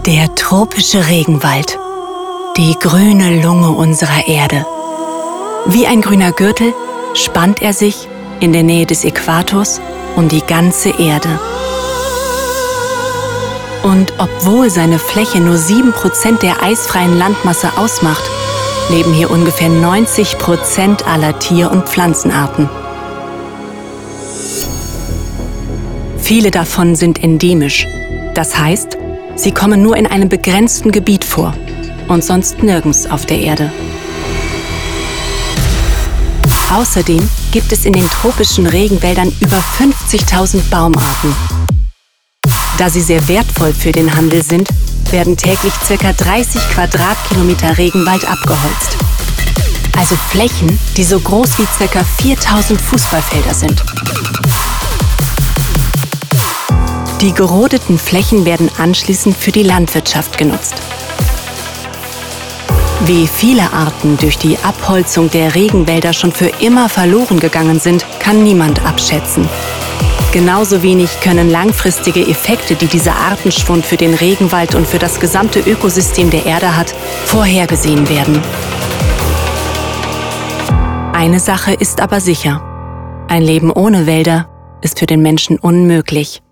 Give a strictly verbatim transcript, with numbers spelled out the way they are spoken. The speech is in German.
Der tropische Regenwald. Die grüne Lunge unserer Erde. Wie ein grüner Gürtel spannt er sich in der Nähe des Äquators um die ganze Erde. Und obwohl seine Fläche nur sieben Prozent der eisfreien Landmasse ausmacht, leben hier ungefähr neunzig Prozent aller Tier- und Pflanzenarten. Viele davon sind endemisch. Das heißt, sie kommen nur in einem begrenzten Gebiet vor und sonst nirgends auf der Erde. Außerdem gibt es in den tropischen Regenwäldern über fünfzigtausend Baumarten. Da sie sehr wertvoll für den Handel sind, werden täglich ca. dreißig Quadratkilometer Regenwald abgeholzt. Also Flächen, die so groß wie ca. viertausend Fußballfelder sind. Die gerodeten Flächen werden anschließend für die Landwirtschaft genutzt. Wie viele Arten durch die Abholzung der Regenwälder schon für immer verloren gegangen sind, kann niemand abschätzen. Genauso wenig können langfristige Effekte, die dieser Artenschwund für den Regenwald und für das gesamte Ökosystem der Erde hat, vorhergesehen werden. Eine Sache ist aber sicher: Ein Leben ohne Wälder ist für den Menschen unmöglich.